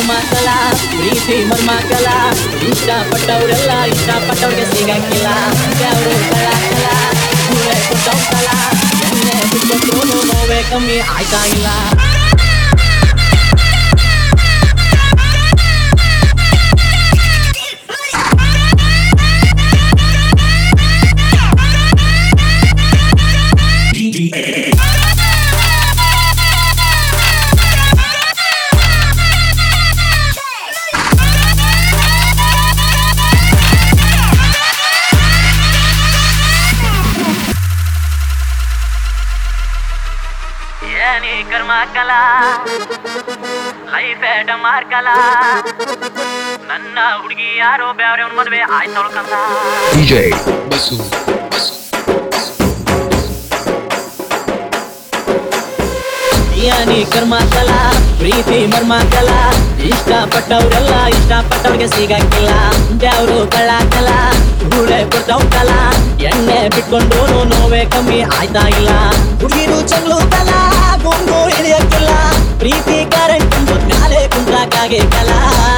ಮರ್ಮಾಕಲ ಪ್ರೀತಿ ಮರ್ಮಾಕಲ ಇಷ್ಟಪಟ್ಟವರೆಲ್ಲ ಇಷ್ಟಪಟ್ಟವ್ರಿಗೆ ಸಿಗಕ್ಕಿಲ್ಲ ಯಾರು ಕಲಾಕಲ ಊರೇ ಕೊಟ್ಟವಕಲ ಎಣ್ಣೆ ಬಿಟ್ಕೊಟ್ರು ನೋವೇ ಕಮ್ಮಿ ಆಯ್ತಾ ಇಲ್ಲ ಏನಿ ಕರ್ಮಾಕಲ ಲೈಫ್ ಡಮಾರ್ಕಲ ನನ್ನ ಹುಡುಗಿ ಯಾರೋ ಬ್ಯಾರೆ ಅವ್ನ ಮದುವೆ ಆಯ್ತೊಳ್ಕಂದ DJ ಬಸು ಯಾನಿ ಕರ್ಮಾಕಲ ಪ್ರೀತಿ ಮರ್ಮಾಕಲ ಇಷ್ಟಪಟ್ಟವ್ರೆಲ್ಲ ಇಷ್ಟಪಟ್ಟವ್ರಿಗೆ ಸಿಗಕ್ಕಿಲ್ಲ ಯಾರು ಕಳ್ಳಾಕಲ ಊಳೆ ಕೊಟ್ಟವಕಲ ಎಣ್ಣೆ ಬಿಟ್ಕೊಂಡ್ರು ನೋವೇ ಕಮ್ಮಿ ಆಯ್ತಾ ಇಲ್ಲ ಹುಡುಗಿರು ಚಂಗ್ಲು ಕಲ ಗುಂಗು ಹಿಡಿಯಕ್ಕಿಲ್ಲ ಪ್ರೀತಿ ಕರೆಂಟ್ ಮ್ಯಾಲೆ ಕುಂದ್ರಾಕಾಗೆ ಕಲ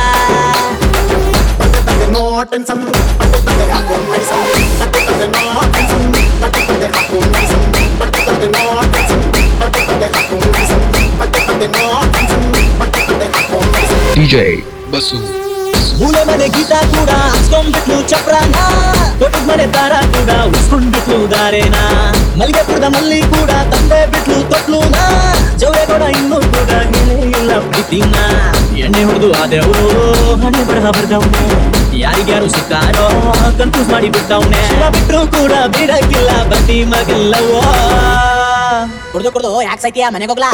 DJ ಬಸು ಮೂಲೆ ಮನೆ ಗೀತ ಕೂಡ ಹಚ್ಕೊಂಡ್ಬಿಟ್ಲು ಚಪ್ರಾನ ದೊಡ್ಡ ಮನೆ ತಾರ ಕೂಡ ಉಸ್ಕೊಂಡ್ಬಿಟ್ಲು ದಾರೇನ ಮಲ್ಲಿಗೆಪುರದ ಮಲ್ಲಿ ಕೂಡ ತಂದೆ ಬಿಟ್ಲು ತೊಟ್ಲುನ ಜವರೆ ಕೂಡ ಇನ್ನೂ ಕೂಡ ಹೇಳೇ ಇಲ್ಲ ಪ್ರೀತಿನ ಎಣ್ಣೆ ಹೊಡೆದು ಆದೆವರು ಹಣೆ ಬರಹ ಬರ್ದವ್ನೆ ಯಾರಿಗ್ಯಾರು ಸಿಕ್ಕಾರೋ ಕನ್ಫ್ಯೂಸ್ ಮಾಡಿ ಬಿಟ್ಟವ್ನೆ ಬಿಟ್ರು ಕೂಡ ಬಿಡಕ್ಕಿಲ್ಲ ಬಡ್ಡಿ ಮಗಿಲ್ಲವೋ ಕುಡ್ದು ಯಾಕೆ ಸೈತಿಯ ಮನೆಗೆ ಹೋಗ್ಲಾ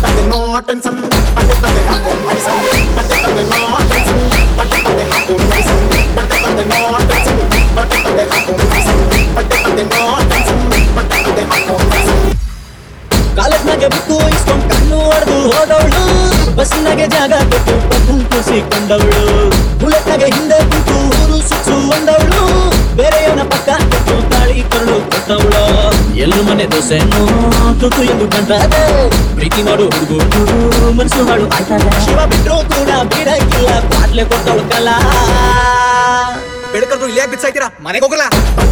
ಕಾಲೇಜ್ನಾಗೆ ಬಿಟ್ಟು ಇಸ್ಕೊಂಡ್ ಕಣ್ಣು ಹೊಡೆದು ಹೋದವಳು ಬಸ್ಸಿನಾಗೆ ಜಾಗ ಕೊಟ್ಟು ಪಕ್ಕಲ್ ಕೂಸಿಕೊಂಡವಳು ಬುಲೆಟ್ನಾಗೆ ಹಿಂದೆ ಕೂತು ಊರು ಸುಚ್ಚು ಒಂದವಳು ಬೇರೆಯವನ ಪಕ್ಕ ಕೊಟ್ಟು ತಾಳಿ ಕರುಳು ಕೊಟ್ಟವಳು ಎಲ್ಲೂ ಮನೆ ದೋಸೆಯನ್ನು ತುತ್ತು ಎಂದು ಕಂಡದೆ ಪ್ರೀತಿ ಮಾಡು ಹುಡುಗರು ಮನಸ್ಸು ಮಾಡು ಆಯ್ತದೆ ಶಿವ ಬಿಟ್ರು ಕೂಡ ಬಿಡಕ್ಕಿಲ್ಲ ಬಾಟ್ಲೆ ಕೊಟ್ಟವಳು ಕಲಾ ಬೆಳಕರ್ದು ಇಲ್ಲಿ ಯಾಕೆ ಬಿಚ್ಚಾಯ್ತೀರಾ ಮನೆಗೆ ಹೋಗಲ್ಲ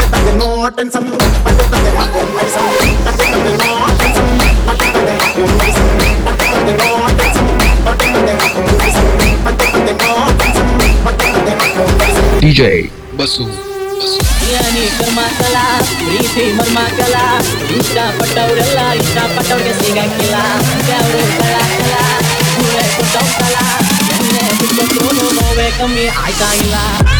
DJ ಬಸು ಯಾನಿ ಕರ್ಮಾಕಲ ಪ್ರೀತಿ ಮರ್ಮಾಕಲ ಇಷ್ಟಪಟ್ಟವ್ರೆಲ್ಲ ಇಷ್ಟಪಟ್ಟವ್ರಿಗೆ ಸಿಗಕ್ಕಿಲ್ಲ ಯಾರು ಕಲಾಕಲ ಊರೇ ಕೊಟ್ಟವಕಲ ಎಣ್ಣೆ ಬಿಟ್ಕೊಟ್ರು ನೋವೇ ಕಮ್ಮಿ ಆಯ್ತಾ ಇಲ್ಲ